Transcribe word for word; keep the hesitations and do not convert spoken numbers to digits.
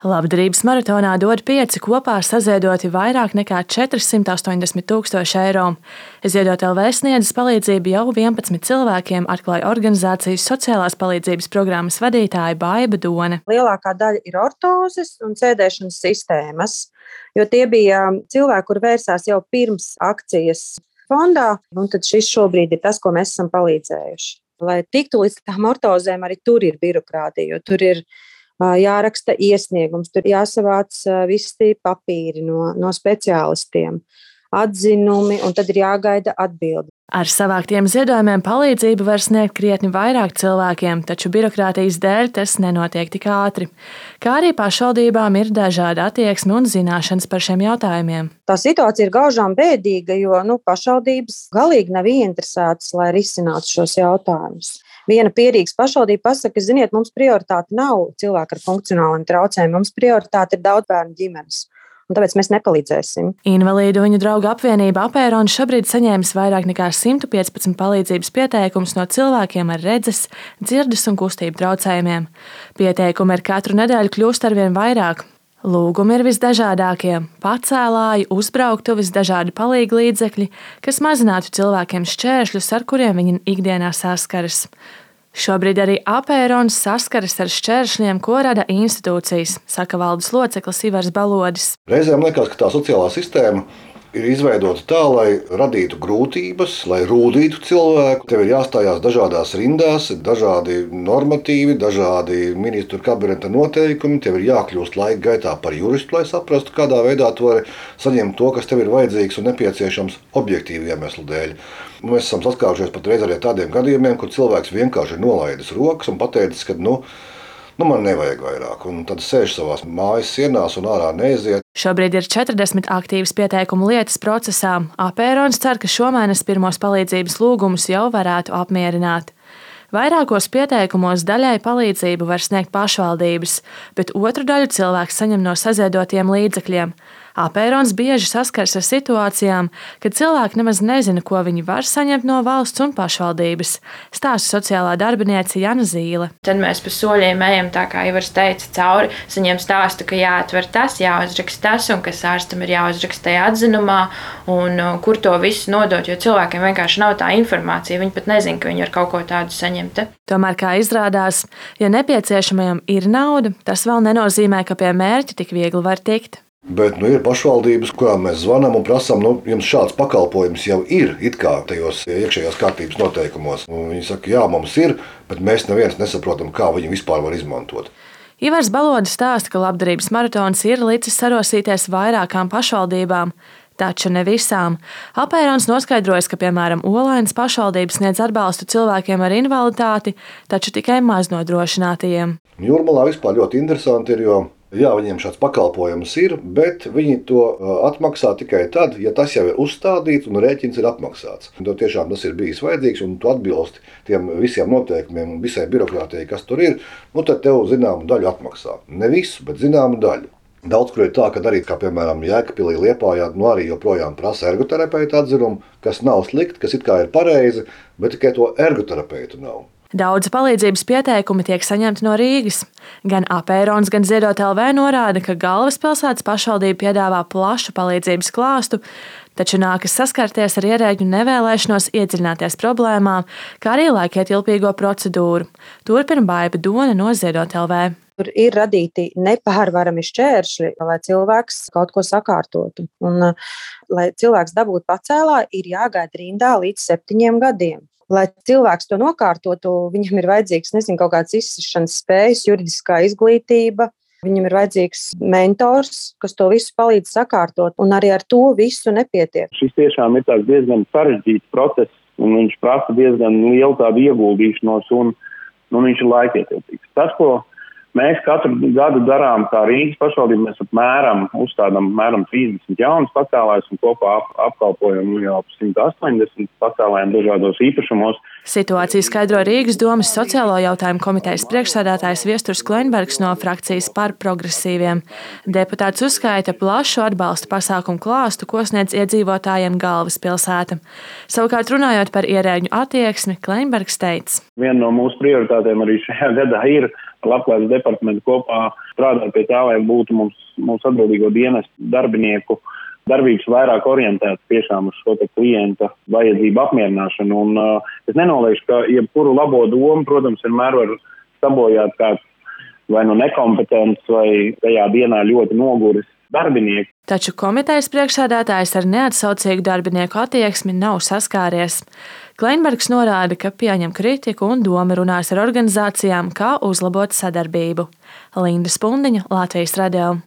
Labdarības maratonā dod pieci kopā saziedoti vairāk nekā četrsimt astoņdesmit tūkstoši eiro. Ziedot L V sniedzis palīdzību jau vienpadsmit cilvēkiem, atklāja organizācijas sociālās palīdzības programmas vadītāja Baiba Done. Lielākā daļa ir ortozes un sēdēšanas sistēmas, jo tie bija cilvēki, kur vērsās jau pirms akcijas fondā, un tad šis šobrīd ir tas, ko mēs esam palīdzējuši. Lai tiktu līdz tām ortozēm, arī tur ir birokrātija, jo tur ir jāraksta iesniegums, tur jāsavāc visi papīri no, no speciālistiem, atzinumi, un tad ir jāgaida atbildi. Ar savāktiem ziedojumiem palīdzību var sniegt krietni vairāk cilvēkiem, taču birokrātijas dēļ tas nenotiek tik ātri. Kā arī pašvaldībām ir dažāda attieksme un zināšanas par šiem jautājumiem. Tā situācija ir gaužām bēdīga, jo nu, pašvaldības galīgi nav ieinteresētas, lai risinātu šos jautājumus. Viena pierīgas pašvaldība pasaka, ziniet, mums prioritāte nav cilvēki ar funkcionāliem traucējumiem, mums prioritāte ir daudzbērnu ģimenes. Un tāpēc mēs nepalīdzēsim. Invalīdu viņu draugu apvienība Apērons šobrīd saņēmis vairāk nekā simt piecpadsmit palīdzības pieteikumus no cilvēkiem ar redzes, dzirdes un kustību traucējumiem. Pieteikumi ar katru nedēļu kļūst arvien vairāk. Lūgumi ir visdažādākie – pacēlāji, uzbrauktuves, dažādi palīga līdzekļi, kas mazinātu cilvēkiem šķēršļus, ar kuriem viņi ikdienā saskaras. Šobrīd arī Apērons saskaras ar šķēršļiem, ko rada institūcijas, saka valdes loceklis Ivars Balodis. Reizēm liekas, ka tā sociālā sistēma ir izveidota tā, lai radītu grūtības, lai rūdītu cilvēku. Tev ir jāstājās dažādās rindās, dažādi normatīvi, dažādi ministru kabineta noteikumi. Tev ir jākļūst laika gaitā par juristu, lai saprastu, kādā veidā tu vari saņemt to, kas tev ir vajadzīgs un nepieciešams objektīvu iemeslu dēļ. Mēs esam saskārušies pat reiz ar tādiem gadījumiem, kur cilvēks vienkārši ir nolaidis rokas un pateicis, ka nu, nu man nevajag vairāk, un tad sēž savās mājas sienās un ārā neiziet. Šobrīd ir četrdesmit aktīvas pieteikumu lietas procesā. Apērons cer, ka šomēnes pirmos palīdzības lūgumus jau varētu apmierināt. Vairākos pieteikumos daļai palīdzību var sniegt pašvaldības, bet otru daļu cilvēks saņem no saziedotiem līdzekļiem. Apērons bieži saskars ar situācijām, kad cilvēki nemaz nezina, ko viņi var saņemt no valsts un pašvaldības, stāsta sociālā darbiniece Jana Zīle. Tad mēs pa soļiem ejam, tā kā Ivars teica, cauri, saņem stāstu, ka jāatver tas, jāuzraksta tas, un kas ārstam ir jāuzraksta tajā atzinumā, un kur to visu nodot, jo cilvēkiem vienkārši nav tā informācija, viņi pat nezina, ka viņi var kaut ko tādu saņemt. Tomēr, kā izrādās, ja nepieciešamajam ir nauda, tas vēl nenozīmē, ka pie mērķa tik viegli var tikt. Bet nu, ir pašvaldības, kurām mēs zvanām un prasām, nu, jums šāds pakalpojums jau ir it kā tajos iekšējās kārtības noteikumos. Un viņi saka, jā, mums ir, bet mēs neviens nesaprotam, kā viņi vispār var izmantot. Ivars Balodis stāsta, ka labdarības maratons ir licis sarosīties vairākām pašvaldībām, taču ne visām. Apērons noskaidrojas, ka, piemēram, Olainas pašvaldības sniedz atbalstu cilvēkiem ar invaliditāti, taču tikai maznodrošinātajiem. Jūrmalā vispār ļoti interesanti ir, jo jā, viņiem šāds pakalpojums ir, bet viņi to atmaksā tikai tad, ja tas jau ir uzstādīts un rēķins ir apmaksāts. To tiešām tas ir bijis vajadzīgs un tu atbilsti tiem visiem noteikumiem un visai birokrātijai, kas tur ir, nu tad tev zināmu daļu atmaksā. Ne visu, bet zināmu daļu. Daudz, kur ir tā, ka arī, kā piemēram Jēkabpilī Liepājā, nu arī joprojām prasa ergoterapeita atzinumu, kas nav slikti, kas it kā ir pareizi, bet tikai to ergoterapeitu nav. Daudzi palīdzības pieteikumi tiek saņemti no Rīgas. Gan Apērons, gan Ziedot L V norāda, ka Galvaspilsētas pašvaldība piedāvā plašu palīdzības klāstu, taču nākas saskarties ar ierēģu nevēlēšanos iedziļināties problēmā, kā arī laikietilpīgo procedūru. Turpina Baiba Done no Ziedot L V. Tur ir radīti nepārvarami šķēršļi, lai cilvēks kaut ko sakārtotu. Un, lai cilvēks dabūtu pacēlā, ir jāgaida rindā līdz septiņiem gadiem. Lai cilvēks to nokārtotu, viņam ir vajadzīgs, nezinu, kaut kāds izsašanas spējas, juridiskā izglītība, viņam ir vajadzīgs mentors, kas to visu palīdz sakārtot, un arī ar to visu nepietiek. Šis tiešām ir tāds diezgan sarežģīts process, un viņš prasa diezgan lielu tādu ieguldīšanos, un, un viņš ir laikietilpīgs. Tas, ko mēs katru gadu darām, kā Rīgas pašvaldība, mēs apmēram uzstādām apmēram trīsdesmit jaunas pacēlājus un kopā ap, apkalpojam jau simt astoņdesmit pacēlājiem dažādos īpašumos. Situāciju skaidro Rīgas domas sociālo jautājumu komitejas priekšsēdētājs Viesturs Kleinbergs no frakcijas Par progresīviem. Deputāts uzskaita plašu atbalstu pasākumu klāstu, ko sniedz iedzīvotājiem Galvaspilsēta. Savukārt runājot par ierēģu attieksmi, Kleinbergs teica. Viena no mūsu prioritātēm arī šajā gadā ir Labklājības departamentu kopā strādāt pie tā, lai būtu mums, mūsu atbildīgo dienestu darbinieku darbības vairāk orientētas tiešām uz šo klienta vajadzību apmierināšanu. Un, uh, es nenolieku, ka jebkuru labo domu, protams, vienmēr var sabojāt kāds vai nu nekompetents vai tajā dienā ļoti noguris darbinieki. Taču komitejas priekšsēdētājs ar neatsaucīgu darbinieku attieksmi nav saskāries. Kleinbergs norāda, ka pieņem kritiku un doma runās ar organizācijām, kā uzlabot sadarbību. Linda Spundiņa, Latvijas radio.